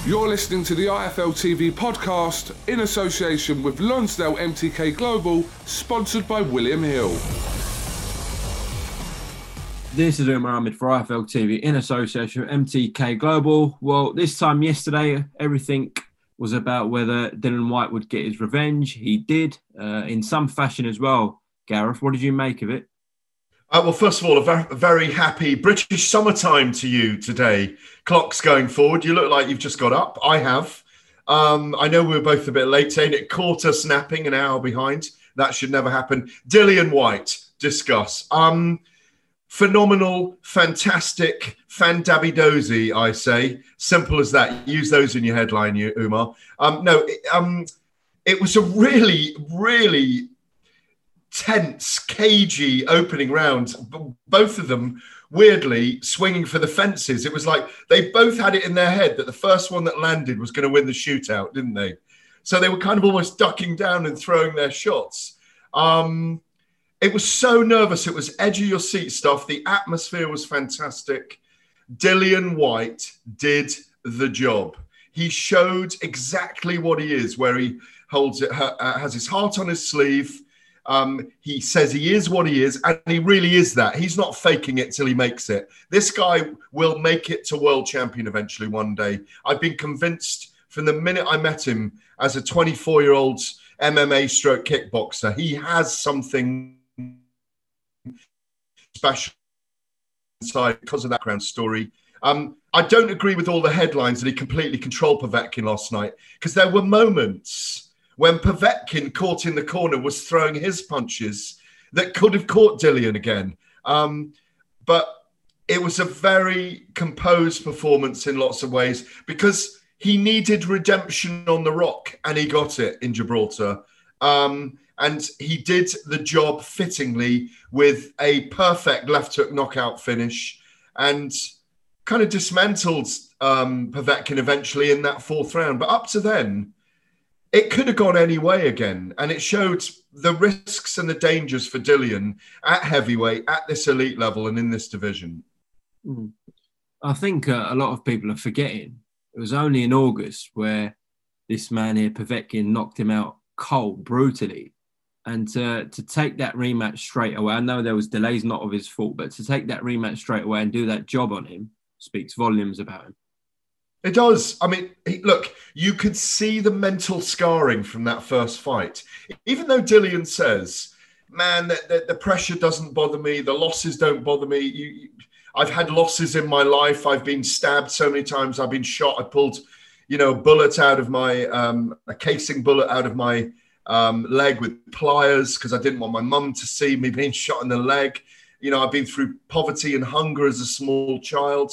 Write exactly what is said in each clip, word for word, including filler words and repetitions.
You're listening to the I F L T V podcast in association with Lonsdale M T K Global, sponsored by William Hill. This is Umar Ahmed for I F L T V in association with M T K Global. Well, this time yesterday, everything was about whether Dillian Whyte would get his revenge. He did, uh, in some fashion as well. Gareth, what did you make of it? Uh, well, first of all, a very, very happy British summertime to you today. Clock's going forward. You look like you've just got up. I have. Um, I know we were both a bit late, saying it caught us napping an hour behind. That should never happen. Dillian Whyte, discuss. Um, phenomenal, fantastic, fan-dabby-dozy, I say. Simple as that. Use those in your headline, you Umar. Um, no, it, um, it was a really, really tense, cagey opening round. Both of them, weirdly, swinging for the fences. It was like they both had it in their head that the first one that landed was going to win the shootout, didn't they? So they were kind of almost ducking down and throwing their shots. Um, it was so nervous. It was edge of your seat stuff. The atmosphere was fantastic. Dillian Whyte did the job. He showed exactly what he is, where he holds it, uh, has his heart on his sleeve. Um, he says he is what he is, and he really is that. He's not faking it till he makes it. This guy will make it to world champion eventually one day. I've been convinced from the minute I met him as a twenty-four-year-old M M A stroke kickboxer. He has something special inside because of that background story. Um, I don't agree with all the headlines that he completely controlled Povetkin last night, because there were moments when Povetkin, caught in the corner, was throwing his punches that could have caught Dillian again. Um, but it was a very composed performance in lots of ways, because he needed redemption on the rock, and he got it in Gibraltar. Um, and he did the job fittingly with a perfect left hook knockout finish, and kind of dismantled um, Povetkin eventually in that fourth round. But up to then, it could have gone any way again, and it showed the risks and the dangers for Dillian at heavyweight, at this elite level and in this division. Mm. I think uh, a lot of people are forgetting it was only in August where this man here, Povetkin, knocked him out cold, brutally. And to, to take that rematch straight away, I know there was delays, not of his fault, but to take that rematch straight away and do that job on him speaks volumes about him. It does. I mean, look, you could see the mental scarring from that first fight. Even though Dillian says, man, the, the, the pressure doesn't bother me, the losses don't bother me. You, you, I've had losses in my life. I've been stabbed so many times. I've been shot. I pulled, you know, a bullet out of my, um, a casing bullet out of my um, leg with pliers because I didn't want my mum to see me being shot in the leg. You know, I've been through poverty and hunger as a small child.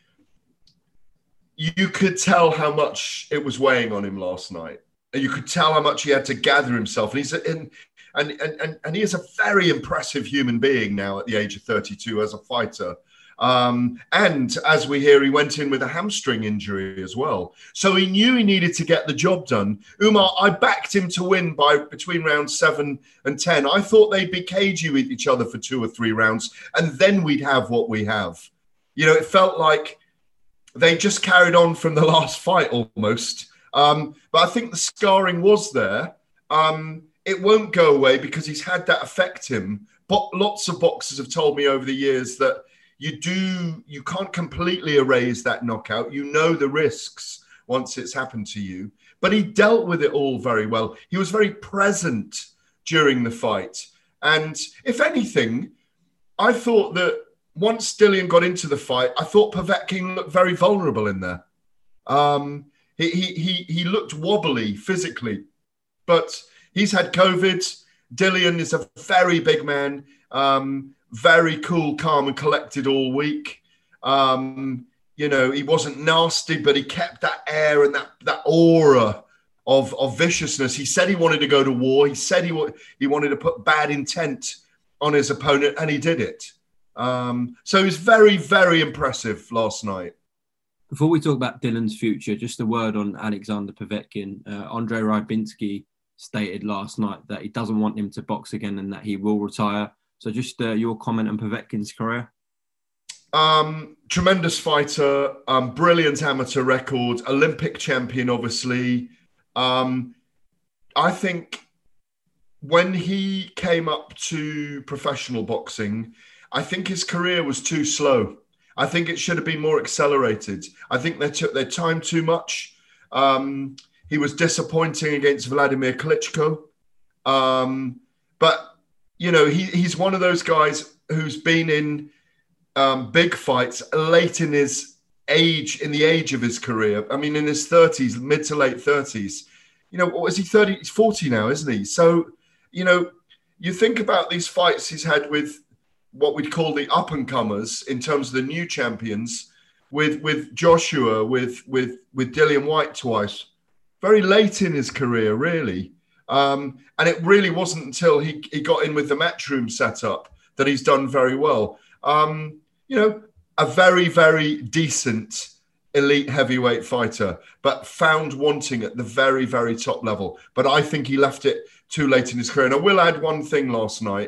You could tell how much it was weighing on him last night. And you could tell how much he had to gather himself. And he's and and and, and he is a very impressive human being now at the age of thirty-two as a fighter. Um, and as we hear, he went in with a hamstring injury as well. So he knew he needed to get the job done. Umar, I backed him to win by between rounds seven and ten. I thought they'd be cagey with each other for two or three rounds, and then we'd have what we have. You know, it felt like they just carried on from the last fight almost. Um, but I think the scarring was there. Um, it won't go away because he's had that affect him. But lots of boxers have told me over the years that you do, you can't completely erase that knockout. You know the risks once it's happened to you. But he dealt with it all very well. He was very present during the fight. And if anything, I thought that once Dillian got into the fight, I thought Povetkin looked very vulnerable in there. Um, he, he, he, he looked wobbly physically, but he's had COVID. Dillian is a very big man, um, very cool, calm and collected all week. Um, you know, he wasn't nasty, but he kept that air and that, that aura of, of viciousness. He said he wanted to go to war. He said he, wa- he wanted to put bad intent on his opponent, and he did it. Um, so he was very, very impressive last night. Before we talk about Dillian's future, just a word on Alexander Povetkin. Uh, Andrei Rybinski stated last night that he doesn't want him to box again and that he will retire. So just uh, your comment on Povetkin's career. Um, tremendous fighter, um, brilliant amateur record, Olympic champion, obviously. Um, I think when he came up to professional boxing, I think his career was too slow. I think it should have been more accelerated. I think they took their time too much. Um, he was disappointing against Vladimir Klitschko. Um, but, you know, he, he's one of those guys who's been in um, big fights late in his age, in the age of his career. I mean, in his thirties, mid to late thirties. You know, what is he, thirty? He's forty now, isn't he? So, you know, you think about these fights he's had with what we'd call the up-and-comers in terms of the new champions, with with Joshua, with with with Dillian Whyte twice, very late in his career, really. Um, and it really wasn't until he, he got in with the Matchroom setup that he's done very well. Um, you know, a very, very decent elite heavyweight fighter, but found wanting at the very, very top level. But I think he left it too late in his career. And I will add one thing last night,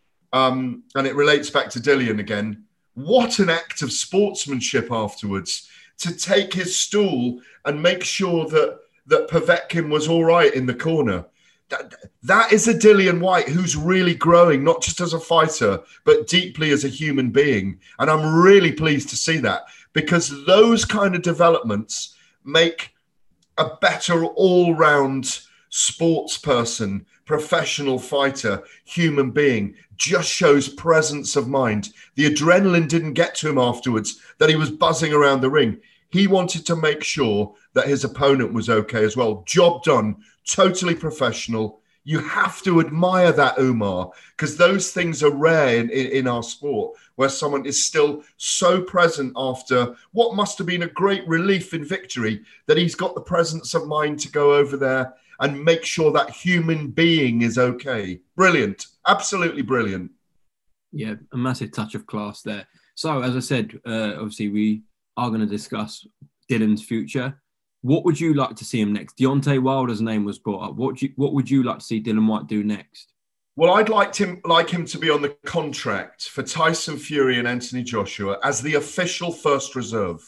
um, and it relates back to Dillian again. What an act of sportsmanship afterwards to take his stool and make sure that, that Povetkin was all right in the corner. That, that is a Dillian Whyte who's really growing, not just as a fighter, but deeply as a human being. And I'm really pleased to see that, because those kind of developments make a better all-round sports person, professional fighter, human being. Just shows presence of mind. The adrenaline didn't get to him afterwards, that he was buzzing around the ring. He wanted to make sure that his opponent was okay as well. Job done. Totally professional. You have to admire that, Umar, because those things are rare in, in, in our sport, where someone is still so present after what must have been a great relief in victory, that he's got the presence of mind to go over there and make sure that human being is okay. Brilliant. Absolutely brilliant. Yeah, a massive touch of class there. So, as I said, uh, obviously we are going to discuss Dillian's future. What would you like to see him next? Deontay Wilder's name was brought up. What, do you, what would you like to see Dillian Whyte do next? Well, I'd like him, like him to be on the contract for Tyson Fury and Anthony Joshua as the official first reserve.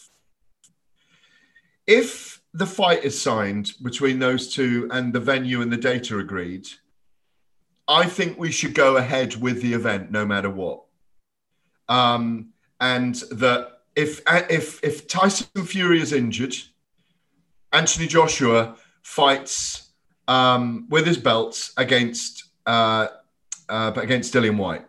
If the fight is signed between those two and the venue and the data agreed, I think we should go ahead with the event no matter what. Um, and that if if if Tyson Fury is injured, Anthony Joshua fights um, with his belts against uh, uh, against Dillian Whyte.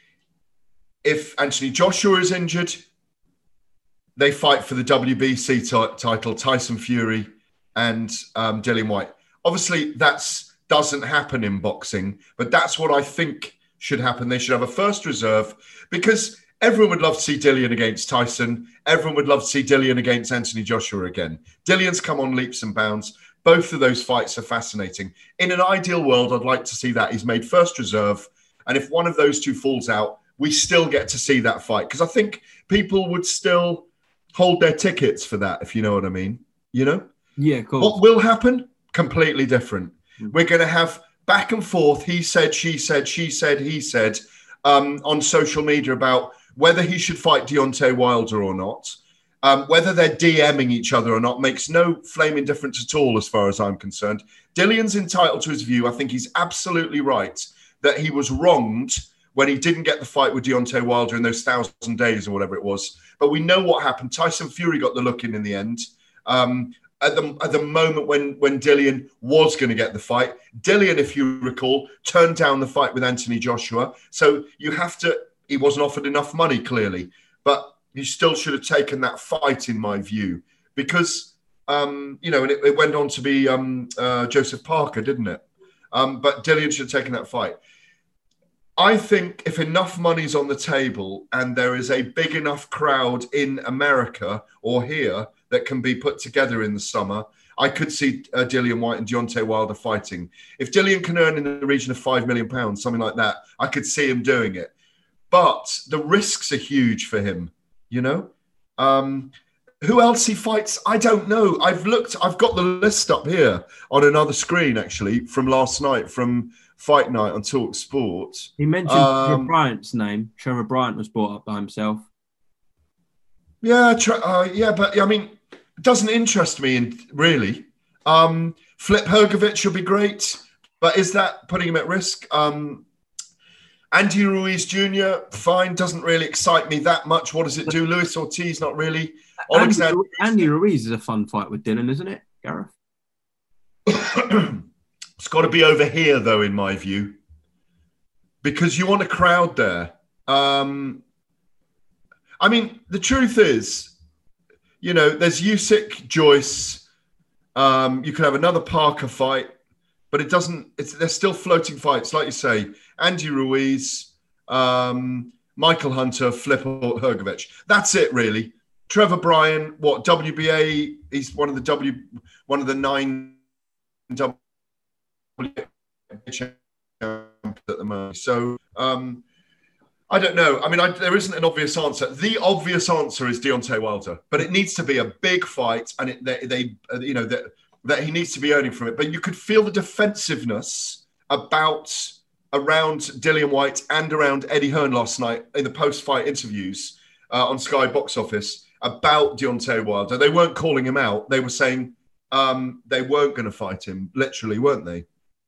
If Anthony Joshua is injured, they fight for the W B C t- title, Tyson Fury and um, Dillian Whyte. Obviously, that doesn't happen in boxing, but that's what I think should happen. They should have a first reserve, because everyone would love to see Dillian against Tyson. Everyone would love to see Dillian against Anthony Joshua again. Dillian's come on leaps and bounds. Both of those fights are fascinating. In an ideal world, I'd like to see that. He's made first reserve. And if one of those two falls out, we still get to see that fight. Because I think people would still hold their tickets for that, if you know what I mean. You know? Yeah, cool. What will happen? Completely different. Mm-hmm. We're going to have back and forth. He said, she said, she said, he said um, on social media about whether he should fight Deontay Wilder or not, um, whether they're DMing each other or not, makes no flaming difference at all as far as I'm concerned. Dillian's entitled to his view. I think he's absolutely right that he was wronged when he didn't get the fight with Deontay Wilder in those thousand days or whatever it was. But we know what happened. Tyson Fury got the look in in the end. Um, at the at the moment when, when Dillian was going to get the fight, Dillian, if you recall, turned down the fight with Anthony Joshua. So you have to... He wasn't offered enough money, clearly, but he still should have taken that fight, in my view, because, um, you know, and it, it went on to be um, uh, Joseph Parker, didn't it? Um, but Dillian should have taken that fight. I think if enough money's on the table and there is a big enough crowd in America or here that can be put together in the summer, I could see uh, Dillian Whyte and Deontay Wilder fighting. If Dillian can earn in the region of five million pounds, something like that, I could see him doing it. But the risks are huge for him, you know? Um, who else he fights? I don't know. I've looked, I've got the list up here on another screen, actually, from last night, from Fight Night on Talk Sport. He mentioned um, Trevor Bryant's name. Trevor Bryant was brought up by himself. Yeah, try, uh, yeah, but I mean, it doesn't interest me in really. Um, Flip Hrgovic would be great, but is that putting him at risk? Um, Andy Ruiz Junior, fine, doesn't really excite me that much. What does it do? Luis Ortiz, not really. Andy, Alexander, Andy Ruiz is a fun fight with Dylan, isn't it, Gareth? It's got to be over here, though, in my view, because you want a crowd there. Um, I mean, the truth is, you know, there's Usyk, Joyce. Um, you could have another Parker fight, but it doesn't. It's they're still floating fights, like you say. Andy Ruiz, um, Michael Hunter, Flip Hrgovic. That's it, really. Trevor Bryan, what W B A? He's one of the W, one of the nine W champions at the moment. So um, I don't know. I mean, I, there isn't an obvious answer. The obvious answer is Deontay Wilder, but it needs to be a big fight, and it, they, they uh, you know, that that he needs to be earning from it. But you could feel the defensiveness about around Dillian Whyte and around Eddie Hearn last night in the post-fight interviews uh, on Sky Box Office about Deontay Wilder. They weren't calling him out. They were saying um, they weren't going to fight him, literally, weren't they?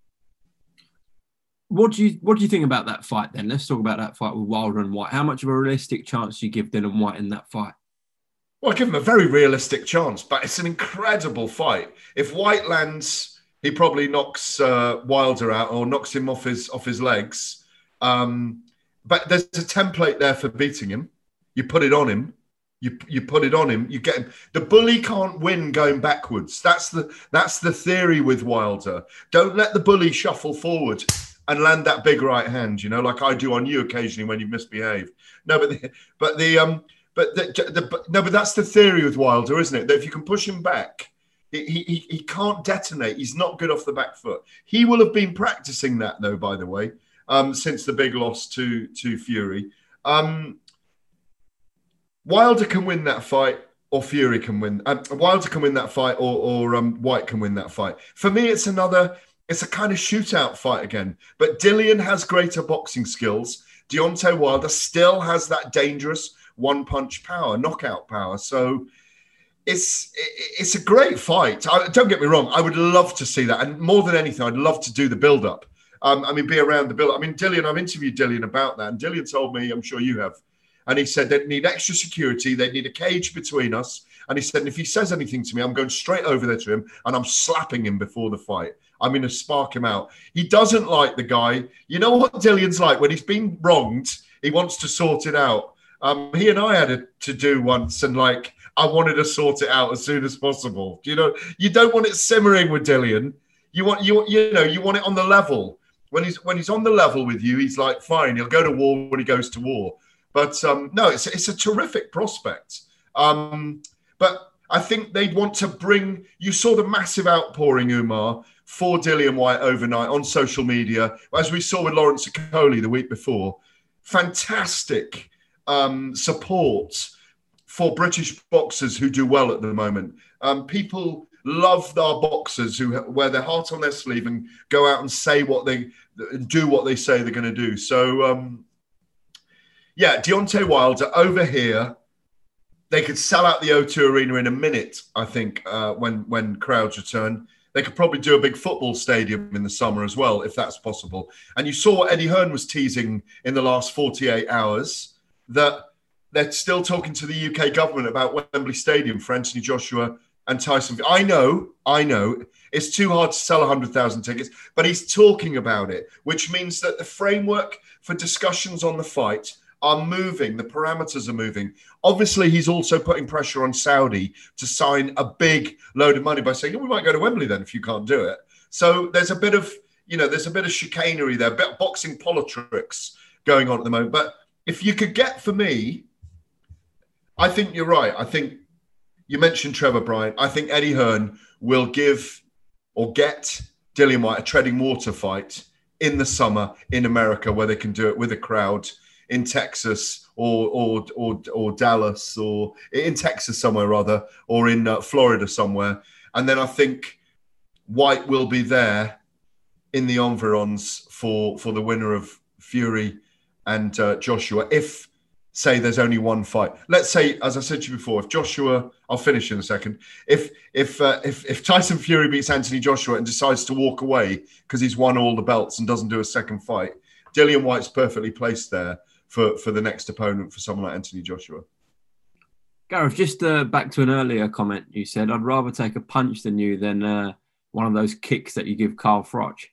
What do you what do you think about that fight then? Let's talk about that fight with Wilder and Whyte. How much of a realistic chance do you give Dillian Whyte in that fight? Well, I give him a very realistic chance, but it's an incredible fight. If Whyte lands, he probably knocks uh, Wilder out or knocks him off his off his legs. Um, but there's a template there for beating him. You put it on him. You you put it on him. You get him. The bully can't win going backwards. That's the that's the theory with Wilder. Don't let the bully shuffle forward and land that big right hand. You know, like I do on you occasionally when you misbehave. No, but the, but the um but the, the no, but that's the theory with Wilder, isn't it? That if you can push him back. He, he, he can't detonate. He's not good off the back foot. He will have been practicing that, though, by the way, um, since the big loss to, to Fury. Um, Wilder can win that fight, or Fury can win. Uh, Wilder can win that fight, or, or um, Whyte can win that fight. For me, it's another, it's a kind of shootout fight again. But Dillian has greater boxing skills. Deontay Wilder still has that dangerous one-punch power, knockout power. So It's it's a great fight. I, don't get me wrong. I would love to see that. And more than anything, I'd love to do the build-up. Um, I mean, be around the build-up. I mean, Dillian, I've interviewed Dillian about that. And Dillian told me, I'm sure you have, and he said they'd need extra security. They'd need a cage between us. And he said, if he says anything to me, I'm going straight over there to him and I'm slapping him before the fight. I'm going to spark him out. He doesn't like the guy. You know what Dillian's like? When he's been wronged, he wants to sort it out. Um, he and I had it to do once, and like, I wanted to sort it out as soon as possible. You know, you don't want it simmering with Dillian. You want you you know you want it on the level. When he's when he's on the level with you, he's like fine. He'll go to war when he goes to war. But um, no, it's it's a terrific prospect. Um, but I think they'd want to bring. You saw the massive outpouring, Umar, for Dillian Whyte overnight on social media, as we saw with Lawrence Okoli the week before. Fantastic um, support for British boxers who do well at the moment. Um, people love our boxers who wear their heart on their sleeve and go out and say what they do, what they say they're going to do. So, um, yeah, Deontay Wilder over here, they could sell out the O two Arena in a minute, I think, uh, when, when crowds return. They could probably do a big football stadium in the summer as well, if that's possible. And you saw what Eddie Hearn was teasing in the last forty-eight hours, that they're still talking to the U K government about Wembley Stadium for Anthony Joshua and Tyson. I know, I know, it's too hard to sell one hundred thousand tickets, but he's talking about it, which means that the framework for discussions on the fight are moving, the parameters are moving. Obviously, he's also putting pressure on Saudi to sign a big load of money by saying, oh, we might go to Wembley then if you can't do it. So there's a bit of, you know, there's a bit of chicanery there, bit boxing politics going on at the moment. But if you could get, for me, I think you're right. I think you mentioned Trevor Bryan. I think Eddie Hearn will give or get Dillian Whyte a treading water fight in the summer in America, where they can do it with a crowd in Texas or or or, or Dallas, or in Texas somewhere rather, or in uh, Florida somewhere. And then I think Whyte will be there in the environs for for the winner of Fury and uh, Joshua, if say there's only one fight. Let's say, as I said to you before, if Joshua, I'll finish in a second. If if uh, if if Tyson Fury beats Anthony Joshua and decides to walk away because he's won all the belts and doesn't do a second fight, Dillian Whyte's perfectly placed there for, for the next opponent for someone like Anthony Joshua. Gareth, just uh, back to an earlier comment you said, I'd rather take a punch than you than uh, one of those kicks that you give Carl Froch.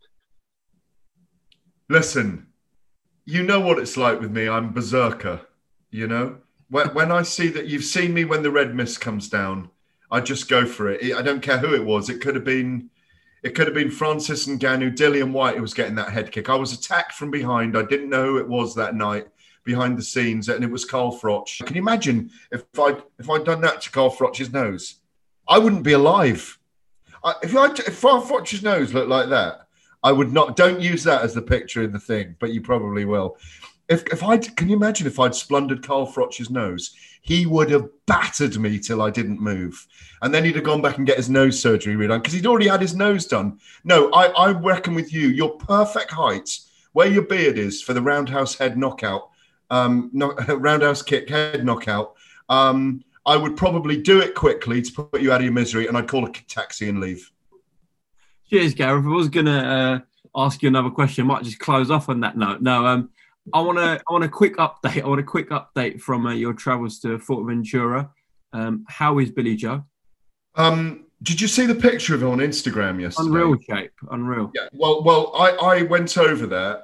Listen, you know what it's like with me. I'm berserker, you know? When, when I see that, you've seen me when the red mist comes down, I just go for it. I don't care who it was. It could have been it could have been Francis Ngannou, Dillian Whyte who was getting that head kick. I was attacked from behind. I didn't know who it was that night behind the scenes, and it was Carl Froch. Can you imagine if I if I'd done that to Carl Froch's nose? I wouldn't be alive. I, if I if Carl Froch's nose looked like that, I would not. Don't use that as the picture in the thing, but you probably will. If if I can you imagine if I'd splundered Carl Froch's nose, he would have battered me till I didn't move, and then he'd have gone back and get his nose surgery redone because he'd already had his nose done. No, I I reckon with you, your perfect height, where your beard is for the roundhouse head knockout. Um, no, roundhouse kick, head knockout. Um, I would probably do it quickly to put you out of your misery, and I'd call a taxi and leave. Cheers, Gareth. I was going to uh, ask you another question. I might just close off on that note. No, um, I want to. I want a quick update. I want a quick update from uh, your travels to Fuerteventura. Um, how is Billy Joe? Um, did you see the picture of him on Instagram yesterday? Unreal shape. Unreal. Yeah. Well, well, I, I went over there.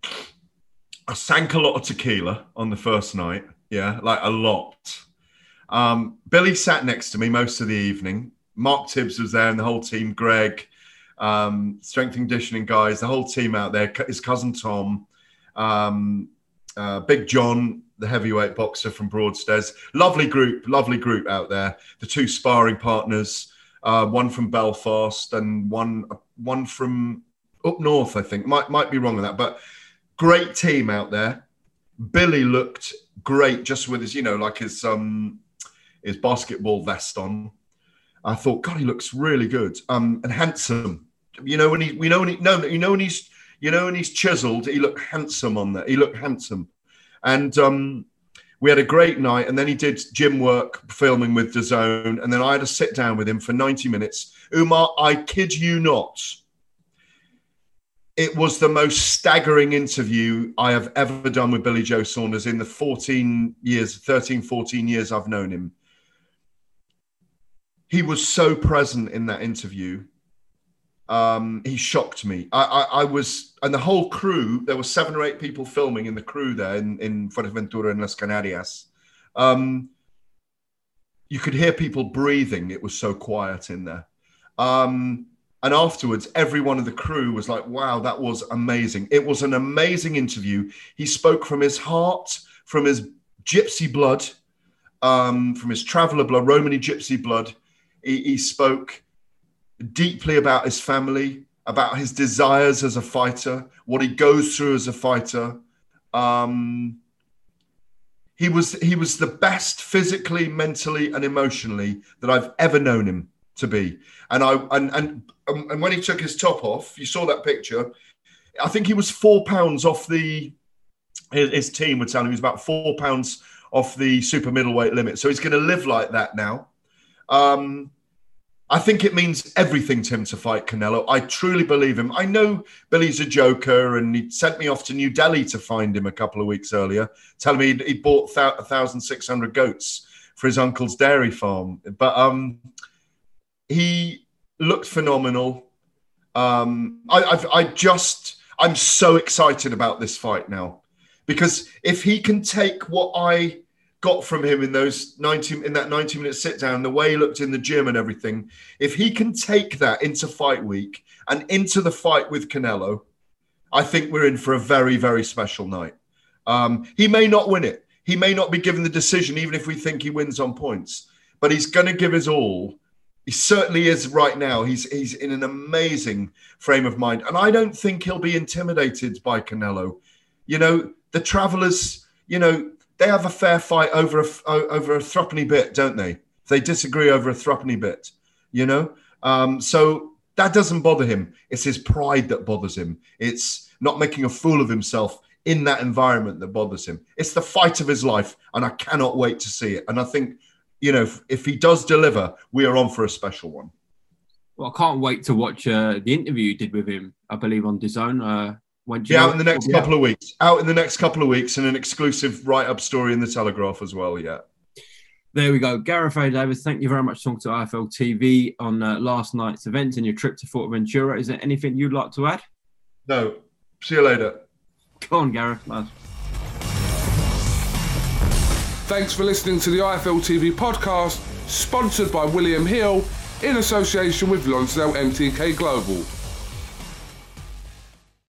I sank a lot of tequila on the first night. Yeah, like a lot. Um, Billy sat next to me most of the evening. Mark Tibbs was there and the whole team, Greg, um, strength and conditioning guys, the whole team out there, his cousin Tom, um, uh, Big John, the heavyweight boxer from Broadstairs. Lovely group, lovely group out there. The two sparring partners, uh, one from Belfast and one one from up north, I think. Might, might be wrong with that, but great team out there. Billy looked great just with his, you know, like his um his basketball vest on. I thought, God, he looks really good. Um and handsome. You know when he we know when he no you know when he's you know when he's chiseled, he looked handsome on there. He looked handsome. And um we had a great night, and then he did gym work filming with DAZN, and then I had to sit down with him for ninety minutes. Umar, I kid you not. It was the most staggering interview I have ever done with Billy Joe Saunders in the fourteen years, thirteen, fourteen years I've known him. He was so present in that interview. Um, he shocked me. I, I, I was, and the whole crew, there were seven or eight people filming in the crew there in, in Fuerteventura and Las Canarias. Um, you could hear people breathing. It was so quiet in there. Um, And afterwards, every one of the crew was like, wow, that was amazing. It was an amazing interview. He spoke from his heart, from his gypsy blood, um, from his traveler blood, Romany gypsy blood. He, he spoke deeply about his family, about his desires as a fighter, what he goes through as a fighter. Um, he was, he was the best physically, mentally, and emotionally that I've ever known him to be. And I and and and when he took his top off, you saw that picture. I think he was four pounds off the. His, his team would tell him he was about four pounds off the super middleweight limit. So he's going to live like that now. Um, I think it means everything to him to fight Canelo. I truly believe him. I know Billy's a joker, and he sent me off to New Delhi to find him a couple of weeks earlier, telling me he bought one thousand six hundred goats for his uncle's dairy farm. But um. He looked phenomenal. Um, I, I've, I just, I'm so excited about this fight now, because if he can take what I got from him in those ninety, in that ninety minute sit down, the way he looked in the gym and everything, if he can take that into fight week and into the fight with Canelo, I think we're in for a very, very special night. Um, he may not win it. He may not be given the decision, even if we think he wins on points, but he's going to give his all. He certainly is right now. He's he's in an amazing frame of mind. And I don't think he'll be intimidated by Canelo. You know, the Travelers, you know, they have a fair fight over a, over a threepenny bit, don't they? They disagree over a threepenny bit, you know? Um, so that doesn't bother him. It's his pride that bothers him. It's not making a fool of himself in that environment that bothers him. It's the fight of his life, and I cannot wait to see it. And I think, you know, if, if he does deliver, we are on for a special one. Well, I can't wait to watch uh, the interview you did with him, I believe, on DAZN. Uh, when yeah, out in the next couple of weeks. Out in the next couple of weeks, and an exclusive write-up story in the Telegraph as well, yeah. There we go. Gareth A. Davis, thank you very much for talking to I F L T V on uh, last night's event and your trip to Fuerteventura. Is there anything you'd like to add? No. See you later. Go on, Gareth. Nice. Thanks for listening to the I F L T V podcast, sponsored by William Hill in association with Lonsdale M T K Global.